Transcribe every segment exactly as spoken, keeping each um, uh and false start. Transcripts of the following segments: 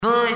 Dois,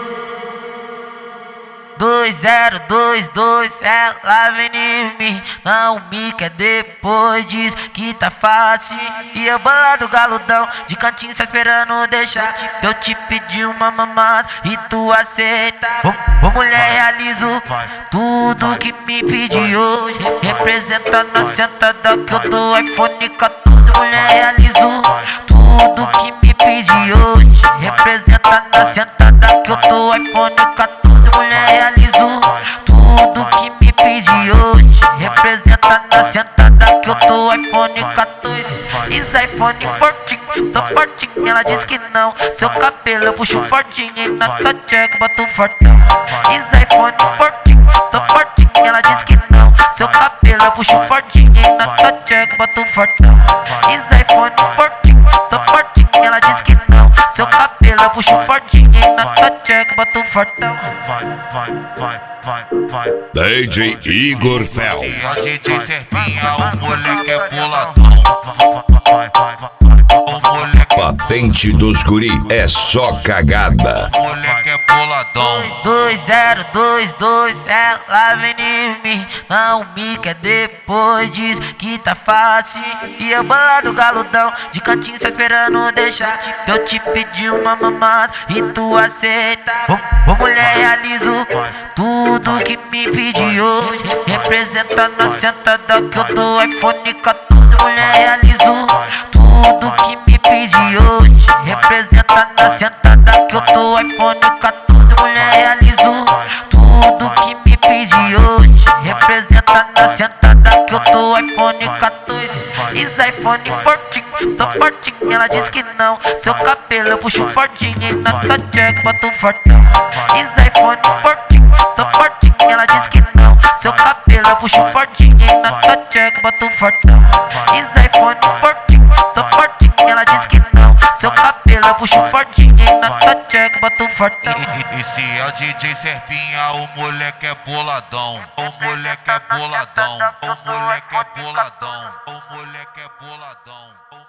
dois, zero, dois, dois, ela vem em mim, não me quer depois diz que tá fácil. E eu bolado galudão, de cantinho só esperando deixar. Eu te pedi uma mamada e tu aceita. Ô, ô mulher, realizo tudo que me pedi hoje. Representando a sentada que eu dou iPhone quatorze. Mulher, realizo tudo que me pedi hoje. Representando a sentada que eu dou iPhone quatorze. Mulher, realizo tudo que me pedi hoje. Representando a sentada que eu dou iPhone quatorze. Is iPhone fortinho, tô fortinho, ela diz que não. Seu cabelo eu puxo fortinho e na tua check boto fortão. Is iPhone fortinho, tô fortinho, ela diz que não. Seu cabelo eu puxo fortinho e na tua check boto fortão. Is iPhone fortinho, tô fortinho, ela diz que não. Seu cabelo eu puxo fortinho e na tua check boto fortão. Vai, vai, vai, vai, vai. D J Igor Fel. E a D J Serpinha, o moleque é boladão. O moleque, Patente dos guri é só cagada. o moleque é boladão. Dois, zero, dois, dois, ela vem em mim, não me quer depois diz que tá fácil. E eu bolado galudão, de cantinho só esperando deixar. Eu te pedi uma mamada e tu aceita. Ô, ô mulher, realizo tudo que me pedi hoje. Representando a sentada que eu dou iPhone quatorze. Mulher, realizo tudo que me pedi hoje. Representando a sentada que eu dou iPhone quatorze. Mulher, realizo tudo que me pedi hoje. Representando a sentada que eu dou iPhone quatorze. Is iPhone fortinho, tô fortinho, ela diz que não. Seu cabelo eu puxo fortinho e na tua check boto fortão. Is iPhone fortinho, tô fortinho, ela diz que não. Seu cabelo eu puxo fortinho e na tua check boto fortão. Is iPhone fortinho, tô fortinho, ela diz que não. Seu cabelo eu puxo fortinho e na tua check boto fortão. E, e, e se é o D J Serpinha, o moleque é boladão. O moleque é boladão. O moleque é boladão. O moleque é boladão.